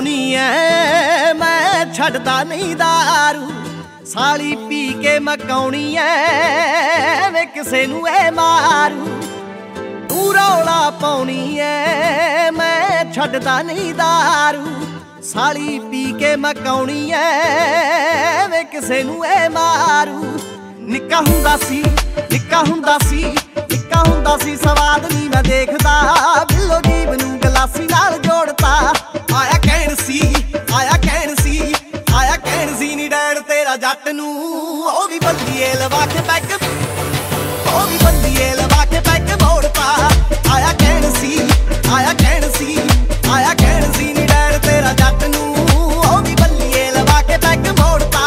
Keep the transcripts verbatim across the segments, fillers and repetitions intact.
मकाउनी ऐ मैं छड्डदा नहीं दारू साली पी के मकाउनी ऐ वे किसे नूं ऐ मारू तू रौला पाउनी ऐ मैं छड्डदा नहीं दारू साली पी के मकाउनी ऐ वे किसे नूं ऐ मारू निक्का हुंदा सी निक्का हुंदा सी निक्का हुंदा सी सवाद नहीं मैं देखदा बिल्लो जीव नूं गलासी नाल जोड़ता आया कहण सी आया कहण सी आया कहण सी नी डैड तेरा जट नूं ओ भी बंदीए लवा के पैग ओ भी बंदीए लवा के पैग मोड़ता आया कहण सी आया कहण सी आया कहण सी नी डैड तेरा जट नूं ओ भी बंदीए लवा के पैग मोड़ता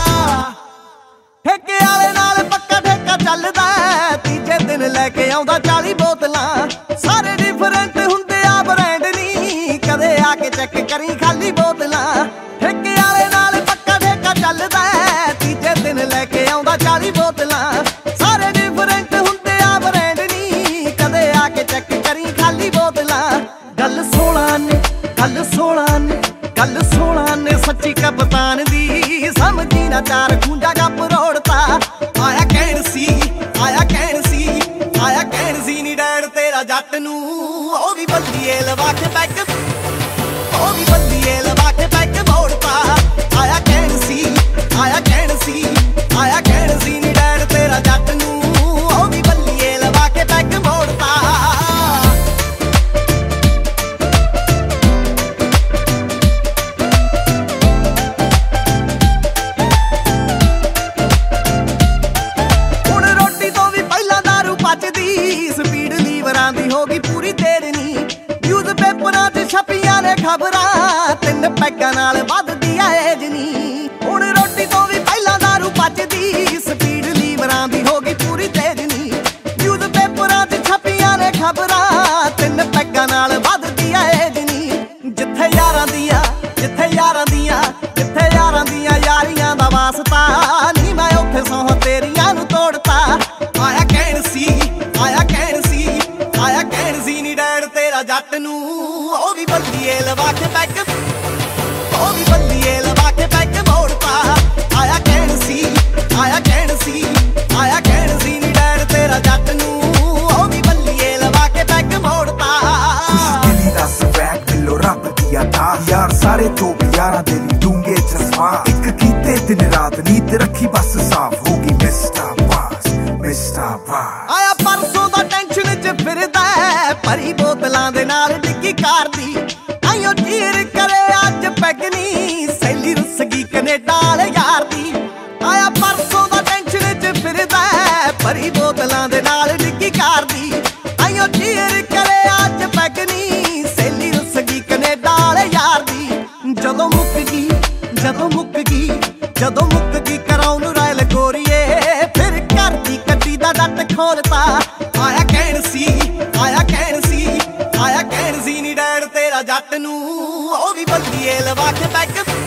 ठेके वाले नाल पक्का ठेका चलदा तीजे दिन लैके आउंदा चाली बोतलां सारे डिफरेंट हुंदे आ ब्रांड नी कदे आके चेक करी खाली बोतलां ठेके वाले नाल पक्का ठेका चलदा तीजे दिन लैके आउंदा चाली बोतलां सारे डिफरेंट हुंदे आ ब्रांड नी कदे आके चेक करी खाली बोतलां गल सोलह ने गल सोलह ने गल सोलह ने सच्ची कप्तान दी समझी ना चार खूंजा गप रोड़ता आया कहण सी आया कहण सी आया कहण सी नी डैड तेरा जट नूं ओ भी बंदीए लवा के पैग ओ भी बंदीए लवा के पैग मोड़ता आया कहण सी आया कहण सी आया कहण सी नी डैड तेरा जट नूं ओ भी बंदीए लवा के पैग मोड़ता स्पीड लीवरां दी होगी पूरी तेरनी न्यूज़ पेपरां च छपियां ने खबरां तिन पैगां नाल वधदी एज नी हुण रोटी तो भी पहलां दारू पचदी स्पीड लीवरां दी होगी पूरी तेरनी न्यूज़ पेपरां च छपियां ने खबरां तिन पैगां नाल वधदी एज नी जिथे यारां दियां जिथे यारां दियां जिथे यारां दियां यारियां दा वास्ता नी मैं उत्थे सौं तेरियां नूं तोड़ता आया कहण सी आया कहण सी आया कहण सी नी डैड तेरा जट नूं ओ भी बंदीए लवा के पैग ओ भी बंदीए लवा के पैग मोड़ता आया कहण सी आया कहण सी आया कहण सी नी डैड तेरा जट नूं ओ भी बंदीए लवा के पैग मोड़ता खुशदिली दा स्वैग दिलों रब दिया था यार सारे तो भी यारां दे नी दूंगे जज्बा इक कीते दिन रात नीत रखी बस साफ होगी मिस्टर बास मिस्टर बास आया परसों दा टेंशन च फिरदा भरी बोतलां दे नाल डिग्गी कार दी आइयो चीर करे अज पैगनी सैली रुस गई कनेडा वाले यार दी आया परसों दा टेंशन च फिरदा भरी बोतलां दे नाल डिग्गी कार दी आइयो चीर करे अज पैगनी सैली रुस गई कनेडा वाले यार दी जदों मुक गई जदों मुक गई जदों मुक गई कराउन रायल गोरीए फिर घर दी कड्डी दा डट खोलता आया कहण सी आया कहण सी आया कहण सी नी डैड तेरा जट नूं ओ भी बंदीए लवा के पैग